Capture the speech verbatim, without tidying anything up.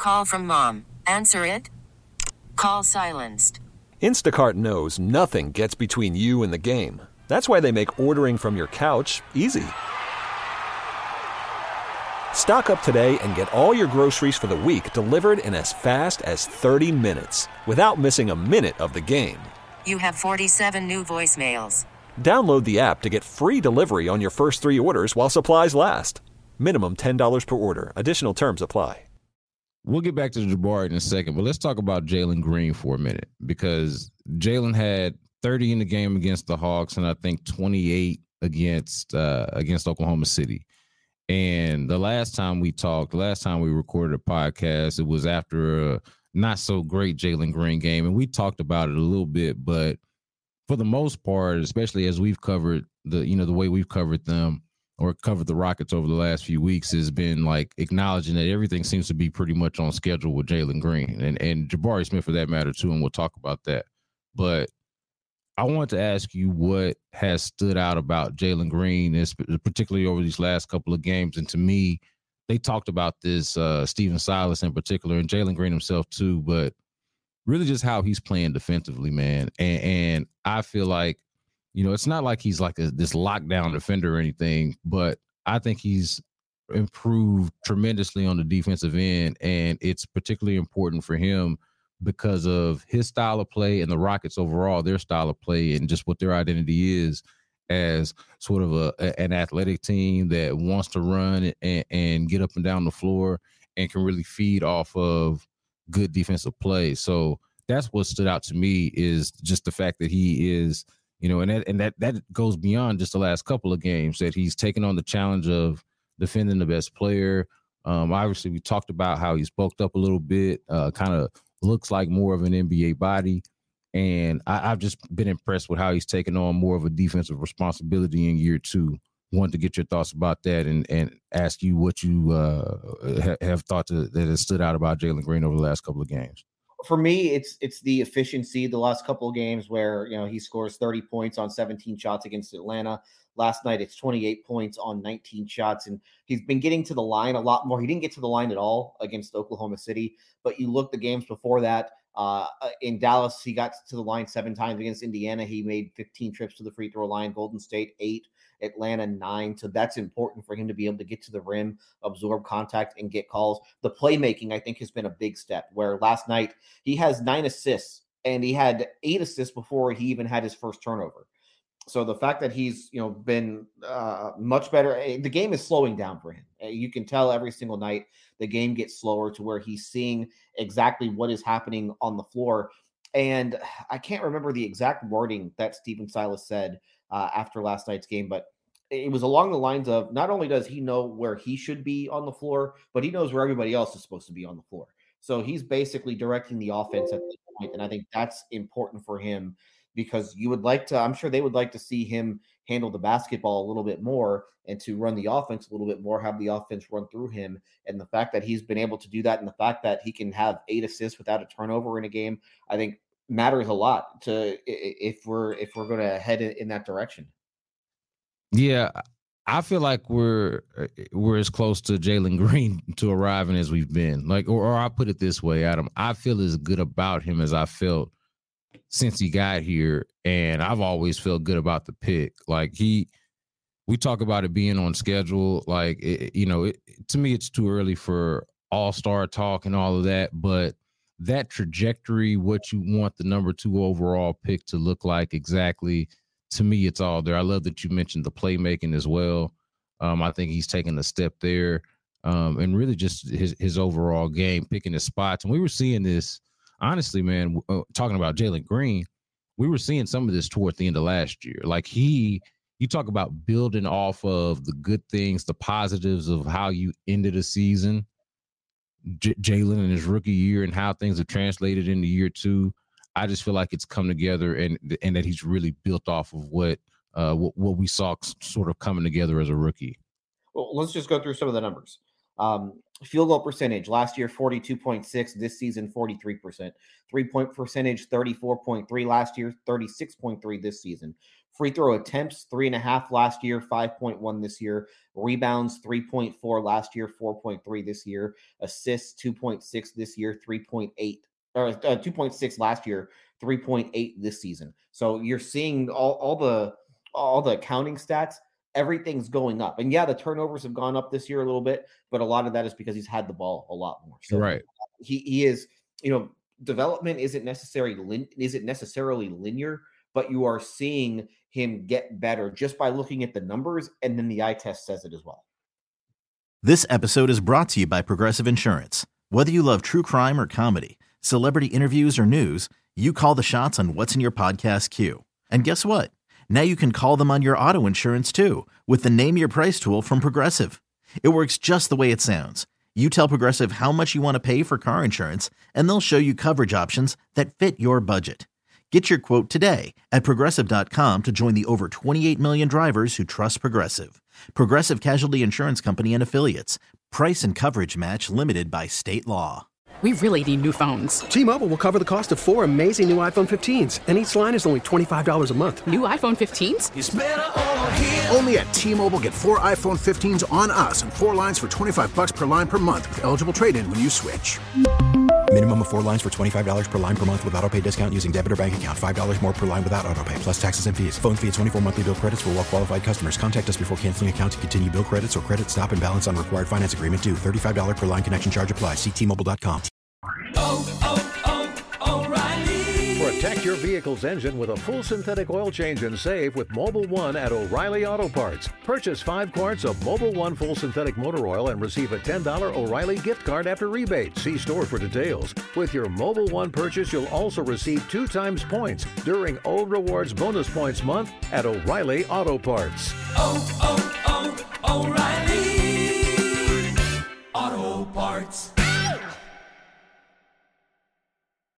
Call from mom. Answer it. Call silenced. Instacart knows nothing gets between you and the game. That's why they make ordering from your couch easy. Stock up today and get all your groceries for the week delivered in as fast as thirty minutes without missing a minute of the game. You have forty-seven new voicemails. Download the app to get free delivery on your first three orders while supplies last. Minimum ten dollars per order. Additional terms apply. We'll get back to Jabari in a second, but let's talk about Jalen Green for a minute, because Jalen had thirty in the game against the Hawks and I think twenty-eight against uh, against Oklahoma City. And the last time we talked, the last time we recorded a podcast, it was after a not so great Jalen Green game. And we talked about it a little bit, but for the most part, especially as we've covered the, you know, the way we've covered them or covered the Rockets over the last few weeks has been like acknowledging that everything seems to be pretty much on schedule with Jalen Green and, and Jabari Smith for that matter too. And we'll talk about that. But I want to ask you what has stood out about Jalen Green, particularly over these last couple of games. And to me, they talked about this, uh, Stephen Silas in particular, and Jalen Green himself too, but really just how he's playing defensively, man. And, and I feel like, you know, it's not like he's like a, this lockdown defender or anything, but I think he's improved tremendously on the defensive end, and it's particularly important for him because of his style of play and the Rockets overall, their style of play and just what their identity is as sort of a, a an athletic team that wants to run and, and get up and down the floor and can really feed off of good defensive play. So that's what stood out to me is just the fact that he is, you know, and that, and that, that goes beyond just the last couple of games, that he's taken on the challenge of defending the best player. Um, obviously, we talked about how he's bulked up a little bit, uh, kind of looks like more of an N B A body. And I, I've just been impressed with how he's taken on more of a defensive responsibility in year two. Wanted to get your thoughts about that and, and ask you what you uh, ha- have thought to, that has stood out about Jalen Green over the last couple of games. For me, it's it's the efficiency the last couple of games where, you know, he scores thirty points on seventeen shots against Atlanta. Last night, it's twenty-eight points on nineteen shots, and he's been getting to the line a lot more. He didn't get to the line at all against Oklahoma City, but you look the games before that. Uh, in Dallas, he got to the line seven times. Against Indiana, he made fifteen trips to the free throw line. Golden State, eight. Atlanta, nine. So that's important for him to be able to get to the rim, absorb contact, and get calls. The playmaking, I think, has been a big step, where last night he has nine assists, and he had eight assists before he even had his first turnover. So the fact that he's, you know, been uh, much better, the game is slowing down for him. You can tell every single night the game gets slower to where he's seeing exactly what is happening on the floor. And I can't remember the exact wording that Stephen Silas said uh, after last night's game, but it was along the lines of not only does he know where he should be on the floor, but he knows where everybody else is supposed to be on the floor. So he's basically directing the offense at this point, and I think that's important for him, because you would like to, I'm sure they would like to see him handle the basketball a little bit more and to run the offense a little bit more, have the offense run through him. And the fact that he's been able to do that, and the fact that he can have eight assists without a turnover in a game, I think matters a lot to if we're if we're going to head in that direction. Yeah, I feel like we're we're as close to Jalen Green to arriving as we've been. Like, or, or I'll put it this way, Adam. I feel as good about him as I felt since he got here, and I've always felt good about the pick. Like he, we talk about it being on schedule. Like it, you know, it, to me, it's too early for all-star talk and all of that, but that trajectory, what you want the number two overall pick to look like exactly. To me, it's all there. I love that you mentioned the playmaking as well. Um, I think he's taken a step there, um, and really just his his overall game, picking his spots. And we were seeing this, honestly, man, uh, talking about Jalen Green, we were seeing some of this toward the end of last year. Like he, you talk about building off of the good things, the positives of how you ended a season, J- Jalen in his rookie year and how things have translated into year two. I just feel like it's come together, and and that he's really built off of what uh what, what we saw sort of coming together as a rookie. Well, let's just go through some of the numbers. Um, field goal percentage last year, forty-two point six. This season, forty-three percent. Three-point percentage, thirty-four point three last year, thirty-six point three this season. Free throw attempts, three and a half last year, five point one this year. Rebounds, three point four last year, four point three this year. Assists, two point six this year, three point eight, or uh, two point six last year, three point eight this season. So you're seeing all, all the all the counting stats. Everything's going up. And yeah, the turnovers have gone up this year a little bit, but a lot of that is because he's had the ball a lot more. So right. he, he is, you know, development isn't necessarily lin- isn't necessarily linear, but you are seeing him get better just by looking at the numbers, and then the eye test says it as well. This episode is brought to you by Progressive Insurance. Whether you love true crime or comedy, celebrity interviews or news, you call the shots on what's in your podcast queue. And guess what? Now you can call them on your auto insurance too with the Name Your Price tool from Progressive. It works just the way it sounds. You tell Progressive how much you want to pay for car insurance, and they'll show you coverage options that fit your budget. Get your quote today at Progressive dot com to join the over twenty-eight million drivers who trust Progressive. Progressive Casualty Insurance Company and Affiliates. Price and coverage match limited by state law. We really need new phones. T-Mobile will cover the cost of four amazing new iPhone fifteens, and each line is only twenty-five dollars a month. New iPhone fifteens? It's better over here. Only at T-Mobile, get four iPhone fifteens on us and four lines for twenty-five bucks per line per month with eligible trade-in when you switch. Minimum of four lines for twenty-five dollars per line per month with autopay discount using debit or bank account. five dollars more per line without autopay, plus taxes and fees. Phone fee at twenty-four monthly bill credits for well-qualified customers. Contact us before canceling account to continue bill credits or credit stop and balance on required finance agreement due. thirty-five dollars per line connection charge applies. See T Mobile dot com. Oh, oh, oh, O'Reilly. Protect your vehicle's engine with a full synthetic oil change and save with Mobil one at O'Reilly Auto Parts. Purchase five quarts of Mobil one full synthetic motor oil and receive a ten dollars O'Reilly gift card after rebate. See store for details. With your Mobil one purchase, you'll also receive two times points during O Rewards Bonus Points Month at O'Reilly Auto Parts. Oh, oh, oh, O'Reilly.